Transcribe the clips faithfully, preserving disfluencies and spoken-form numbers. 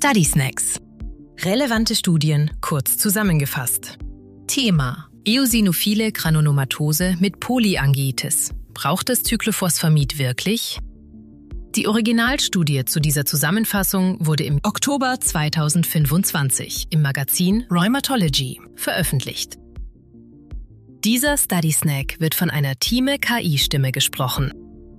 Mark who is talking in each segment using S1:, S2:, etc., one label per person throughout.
S1: Study Snacks. Relevante Studien kurz zusammengefasst. Thema: Eosinophile Granulomatose mit Polyangiitis. Braucht es Cyclophosphamid wirklich? Die Originalstudie zu dieser Zusammenfassung wurde im Oktober zweitausendfünfundzwanzig im Magazin Rheumatology veröffentlicht. Dieser Study Snack wird von einer Thieme K I-Stimme gesprochen.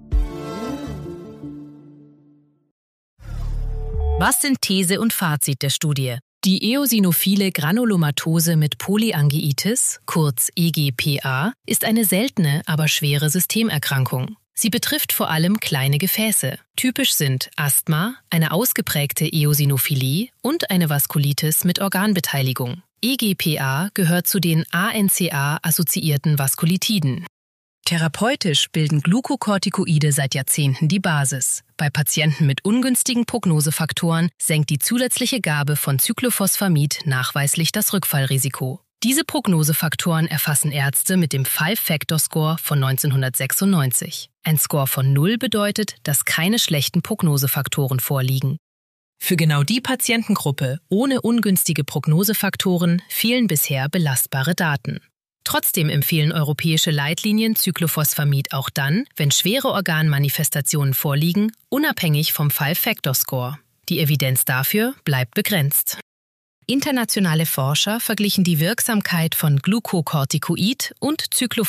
S1: Was sind These und Fazit der Studie? Die eosinophile Granulomatose mit Polyangiitis, kurz E G P A, ist eine seltene, aber schwere Systemerkrankung. Sie betrifft vor allem kleine Gefäße. Typisch sind Asthma, eine ausgeprägte Eosinophilie und eine Vaskulitis mit Organbeteiligung. E G P A gehört zu den A N C A-assoziierten Vaskulitiden. Therapeutisch bilden Glukokortikoide seit Jahrzehnten die Basis. Bei Patienten mit ungünstigen Prognosefaktoren senkt die zusätzliche Gabe von Cyclophosphamid nachweislich das Rückfallrisiko. Diese Prognosefaktoren erfassen Ärzte mit dem Five-Factor-Score von neunzehnhundertsechsundneunzig. Ein Score von null bedeutet, dass keine schlechten Prognosefaktoren vorliegen. Für genau die Patientengruppe ohne ungünstige Prognosefaktoren fehlen bisher belastbare Daten. Trotzdem empfehlen europäische Leitlinien Cyclophosphamid auch dann, wenn schwere Organmanifestationen vorliegen, unabhängig vom Five-Factor-Score. Die Evidenz dafür bleibt begrenzt. Internationale Forscher verglichen die Wirksamkeit von Glukokortikoid- und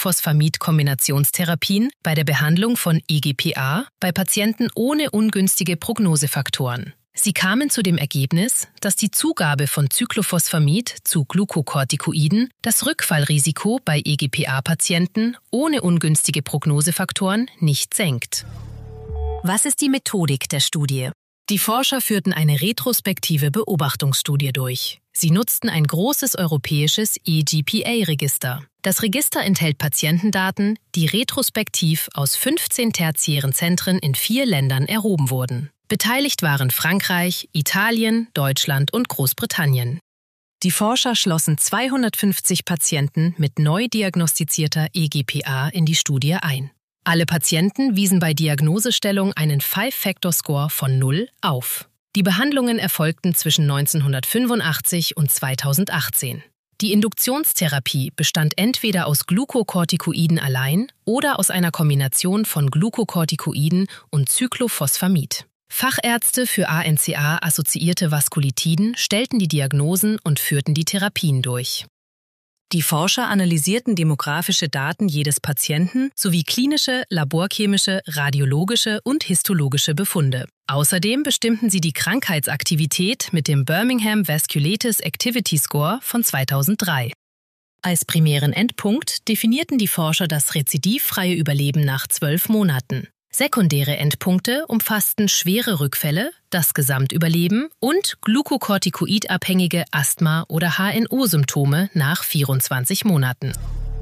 S1: Cyclophosphamid-Kombinationstherapien bei der Behandlung von E G P A bei Patienten ohne ungünstige Prognosefaktoren. Sie kamen zu dem Ergebnis, dass die Zugabe von Cyclophosphamid zu Glukokortikoiden das Rückfallrisiko bei E G P A-Patienten ohne ungünstige Prognosefaktoren nicht senkt. Was ist die Methodik der Studie? Die Forscher führten eine retrospektive Beobachtungsstudie durch. Sie nutzten ein großes europäisches E G P A-Register. Das Register enthält Patientendaten, die retrospektiv aus fünfzehn tertiären Zentren in vier Ländern erhoben wurden. Beteiligt waren Frankreich, Italien, Deutschland und Großbritannien. Die Forscher schlossen zweihundertfünfzig Patienten mit neu diagnostizierter E G P A in die Studie ein. Alle Patienten wiesen bei Diagnosestellung einen Five-Factor-Score von null auf. Die Behandlungen erfolgten zwischen neunzehnhundertfünfundachtzig und zweitausendachtzehn. Die Induktionstherapie bestand entweder aus Glukokortikoiden allein oder aus einer Kombination von Glukokortikoiden und Cyclophosphamid. Fachärzte für A N C A-assoziierte Vaskulitiden stellten die Diagnosen und führten die Therapien durch. Die Forscher analysierten demografische Daten jedes Patienten sowie klinische, laborchemische, radiologische und histologische Befunde. Außerdem bestimmten sie die Krankheitsaktivität mit dem Birmingham Vasculitis Activity Score von zweitausenddrei. Als primären Endpunkt definierten die Forscher das rezidivfreie Überleben nach zwölf Monaten. Sekundäre Endpunkte umfassten schwere Rückfälle, das Gesamtüberleben und glukokortikoidabhängige Asthma- oder H N O-Symptome nach vierundzwanzig Monaten.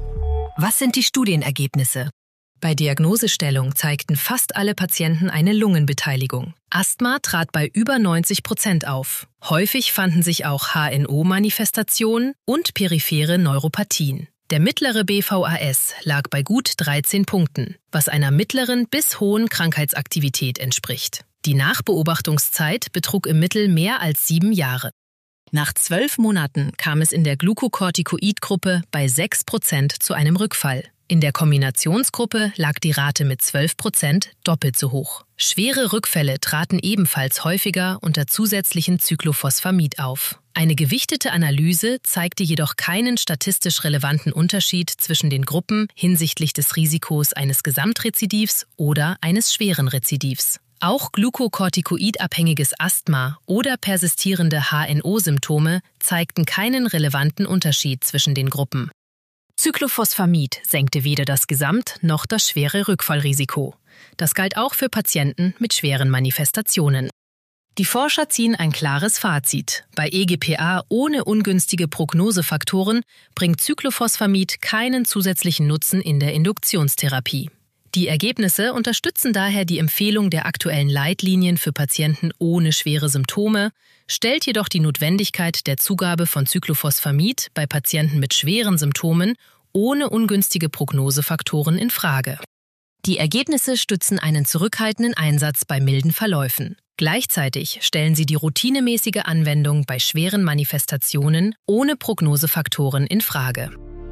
S1: Was sind die Studienergebnisse? Bei Diagnosestellung zeigten fast alle Patienten eine Lungenbeteiligung. Asthma trat bei über neunzig Prozent auf. Häufig fanden sich auch H N O-Manifestationen und periphere Neuropathien. Der mittlere B V A S lag bei gut dreizehn Punkten, was einer mittleren bis hohen Krankheitsaktivität entspricht. Die Nachbeobachtungszeit betrug im Mittel mehr als sieben Jahre. Nach zwölf Monaten kam es in der Glukokortikoid-Gruppe bei sechs Prozent zu einem Rückfall. In der Kombinationsgruppe lag die Rate mit zwölf Prozent doppelt so hoch. Schwere Rückfälle traten ebenfalls häufiger unter zusätzlichen Cyclophosphamid auf. Eine gewichtete Analyse zeigte jedoch keinen statistisch relevanten Unterschied zwischen den Gruppen hinsichtlich des Risikos eines Gesamtrezidivs oder eines schweren Rezidivs. Auch glukokortikoidabhängiges Asthma oder persistierende H N O-Symptome zeigten keinen relevanten Unterschied zwischen den Gruppen. Cyclophosphamid senkte weder das Gesamt- noch das schwere Rückfallrisiko. Das galt auch für Patienten mit schweren Manifestationen. Die Forscher ziehen ein klares Fazit. Bei E G P A ohne ungünstige Prognosefaktoren bringt Cyclophosphamid keinen zusätzlichen Nutzen in der Induktionstherapie. Die Ergebnisse unterstützen daher die Empfehlung der aktuellen Leitlinien für Patienten ohne schwere Symptome, stellt jedoch die Notwendigkeit der Zugabe von Cyclophosphamid bei Patienten mit schweren Symptomen ohne ungünstige Prognosefaktoren in Frage. Die Ergebnisse stützen einen zurückhaltenden Einsatz bei milden Verläufen. Gleichzeitig stellen sie die routinemäßige Anwendung bei schweren Manifestationen ohne Prognosefaktoren in Frage.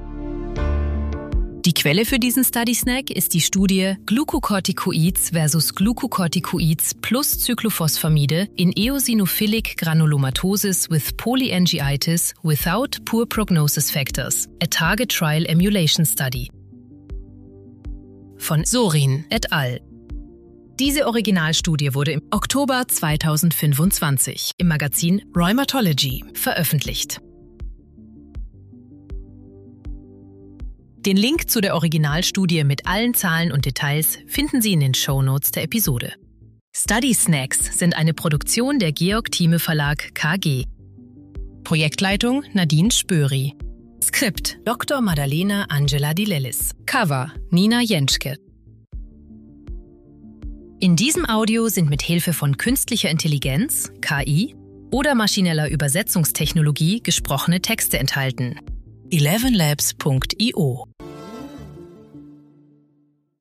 S1: Die Quelle für diesen Study Snack ist die Studie Glucocorticoids versus Glucocorticoids plus Cyclophosphamide in Eosinophilic Granulomatosis with Polyangiitis without poor prognosis factors, a target trial emulation study. Von Sorin et al. Diese Originalstudie wurde im Oktober zweitausendfünfundzwanzig im Magazin Rheumatology veröffentlicht. Den Link zu der Originalstudie mit allen Zahlen und Details finden Sie in den Shownotes der Episode. Study Snacks sind eine Produktion der Georg Thieme Verlag K G. Projektleitung Nadine Spöri. Skript Doktor Maddalena Angela Di Lellis. Cover Nina Jentschke. In diesem Audio sind mit Hilfe von künstlicher Intelligenz, K I, oder maschineller Übersetzungstechnologie gesprochene Texte enthalten. eleven labs punkt io